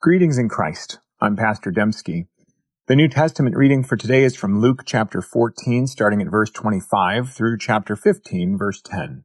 Greetings in Christ. I'm Pastor Dembski. The New Testament reading for today is from Luke chapter 14, starting at verse 25, through chapter 15, verse 10.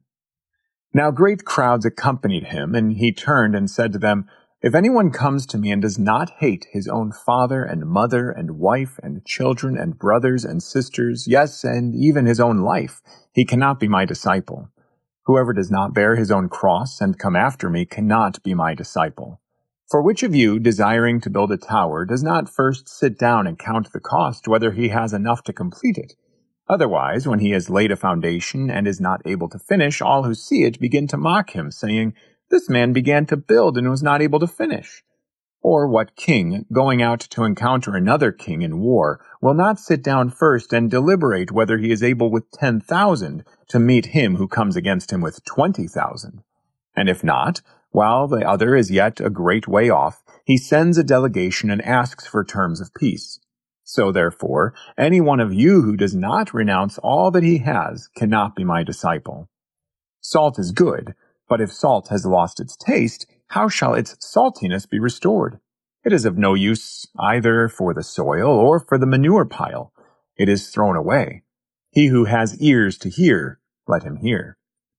Now great crowds accompanied him, and he turned and said to them, If anyone comes to me and does not hate his own father and mother and wife and children and brothers and sisters, yes, and even his own life, he cannot be my disciple. Whoever does not bear his own cross and come after me cannot be my disciple. For which of you, desiring to build a tower, does not first sit down and count the cost, whether he has enough to complete it? Otherwise, when he has laid a foundation and is not able to finish, all who see it begin to mock him, saying, This man began to build and was not able to finish. Or what king, going out to encounter another king in war, will not sit down first and deliberate whether he is able with 10,000 to meet him who comes against him with 20,000? And if not, while the other is yet a great way off, he sends a delegation and asks for terms of peace. So therefore, any one of you who does not renounce all that he has cannot be my disciple. Salt is good, but if salt has lost its taste, how shall its saltiness be restored? It is of no use either for the soil or for the manure pile. It is thrown away. He who has ears to hear, let him hear.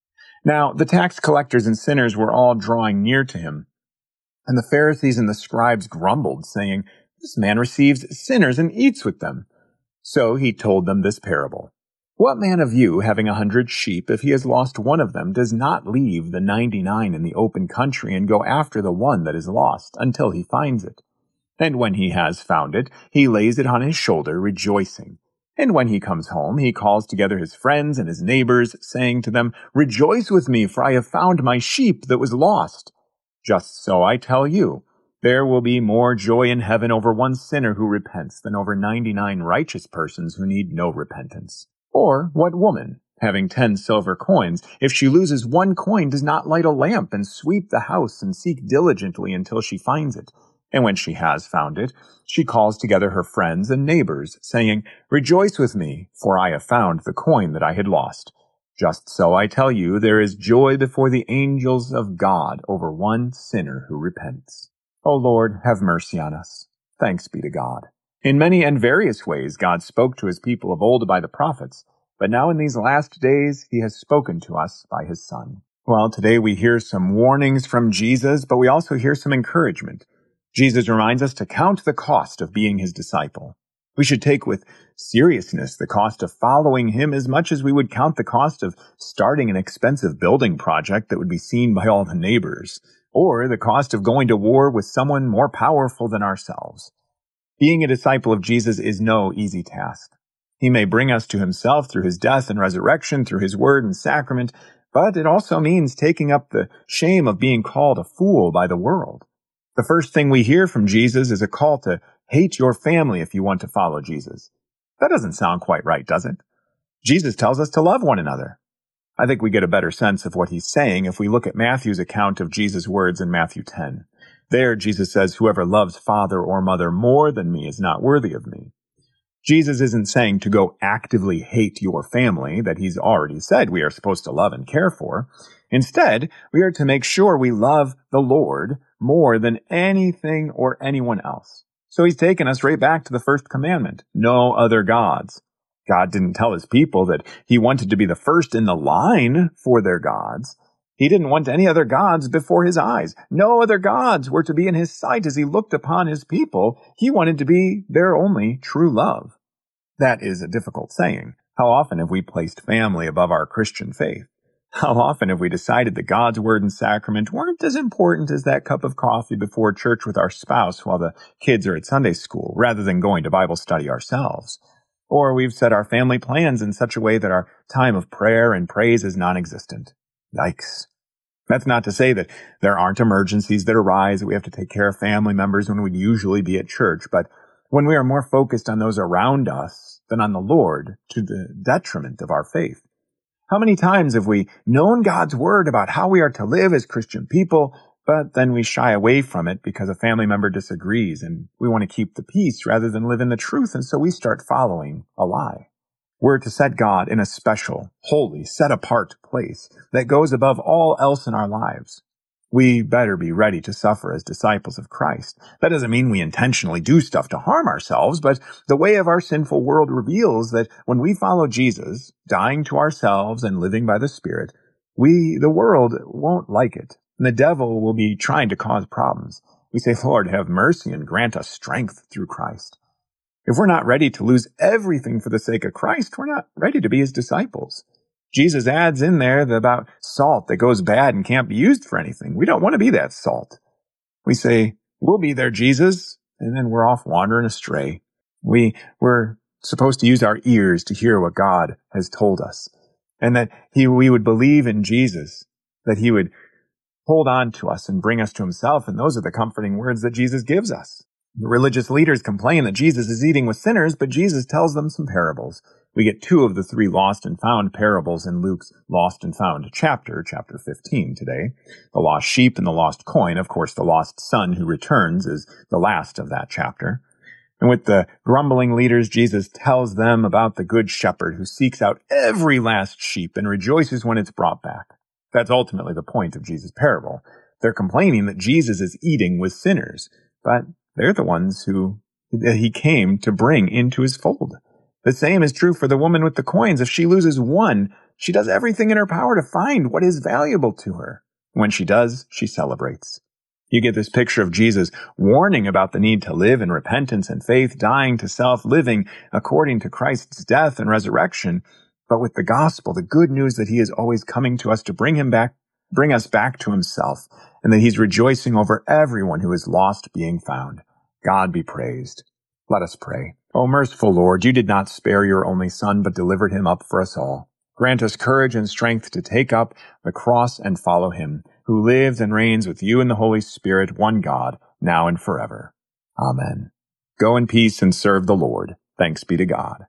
Now the tax collectors and sinners were all drawing near to him. And the Pharisees and the scribes grumbled, saying, This man receives sinners and eats with them. So he told them this parable. What man of you, having 100 sheep, if he has lost one of them, does not leave the 99 in the open country and go after the one that is lost, until he finds it? And when he has found it, he lays it on his shoulder, rejoicing. And when he comes home, he calls together his friends and his neighbors, saying to them, Rejoice with me, for I have found my sheep that was lost. Just so I tell you, there will be more joy in heaven over one sinner who repents than over 99 righteous persons who need no repentance. Or what woman, having 10 silver coins, if she loses one coin, does not light a lamp and sweep the house and seek diligently until she finds it? And when she has found it, she calls together her friends and neighbors, saying, Rejoice with me, for I have found the coin that I had lost. Just so I tell you, there is joy before the angels of God over one sinner who repents. O Lord, have mercy on us. Thanks be to God. In many and various ways God spoke to his people of old by the prophets, but now in these last days he has spoken to us by his Son. Well, today we hear some warnings from Jesus, but we also hear some encouragement. Jesus reminds us to count the cost of being his disciple. We should take with seriousness the cost of following him as much as we would count the cost of starting an expensive building project that would be seen by all the neighbors, or the cost of going to war with someone more powerful than ourselves. Being a disciple of Jesus is no easy task. He may bring us to himself through his death and resurrection, through his word and sacrament, but it also means taking up the shame of being called a fool by the world. The first thing we hear from Jesus is a call to hate your family if you want to follow Jesus. That doesn't sound quite right, does it? Jesus tells us to love one another. I think we get a better sense of what he's saying if we look at Matthew's account of Jesus' words in Matthew 10. There, Jesus says, Whoever loves father or mother more than me is not worthy of me. Jesus isn't saying to go actively hate your family that he's already said we are supposed to love and care for. Instead, we are to make sure we love the Lord more than anything or anyone else. So he's taken us right back to the first commandment, no other gods. God didn't tell his people that he wanted to be the first in the line for their gods. He didn't want any other gods before his eyes. No other gods were to be in his sight as he looked upon his people. He wanted to be their only true love. That is a difficult saying. How often have we placed family above our Christian faith? How often have we decided that God's word and sacrament weren't as important as that cup of coffee before church with our spouse while the kids are at Sunday school, rather than going to Bible study ourselves? Or we've set our family plans in such a way that our time of prayer and praise is non-existent. Yikes. That's not to say that there aren't emergencies that arise, that we have to take care of family members when we'd usually be at church, but when we are more focused on those around us than on the Lord, to the detriment of our faith. How many times have we known God's word about how we are to live as Christian people, but then we shy away from it because a family member disagrees and we want to keep the peace rather than live in the truth, and so we start following a lie. We're to set God in a special, holy, set-apart place that goes above all else in our lives. We better be ready to suffer as disciples of Christ. That doesn't mean we intentionally do stuff to harm ourselves, but the way of our sinful world reveals that when we follow Jesus, dying to ourselves and living by the Spirit, the world won't like it. And the devil will be trying to cause problems. We say, Lord, have mercy and grant us strength through Christ. If we're not ready to lose everything for the sake of Christ, we're not ready to be his disciples. Jesus adds in there about salt that goes bad and can't be used for anything. We don't want to be that salt. We say, we'll be there, Jesus, and then we're off wandering astray. We're supposed to use our ears to hear what God has told us, and that we would believe in Jesus, that he would hold on to us and bring us to himself, and those are the comforting words that Jesus gives us. The religious leaders complain that Jesus is eating with sinners, but Jesus tells them some parables. We get 2 of the 3 lost and found parables in Luke's lost and found chapter 15 today. The lost sheep and the lost coin. Of course, the lost son who returns is the last of that chapter. And with the grumbling leaders, Jesus tells them about the good shepherd who seeks out every last sheep and rejoices when it's brought back. That's ultimately the point of Jesus' parable. They're complaining that Jesus is eating with sinners, but they're the ones who he came to bring into his fold. The same is true for the woman with the coins. If she loses one, she does everything in her power to find what is valuable to her. When she does, she celebrates. You get this picture of Jesus warning about the need to live in repentance and faith, dying to self, living according to Christ's death and resurrection, but with the gospel, the good news that he is always coming to us to bring us back to himself, and that he's rejoicing over everyone who is lost being found. God be praised. Let us pray. O merciful Lord, you did not spare your only Son, but delivered him up for us all. Grant us courage and strength to take up the cross and follow him, who lives and reigns with you in the Holy Spirit, one God, now and forever. Amen. Go in peace and serve the Lord. Thanks be to God.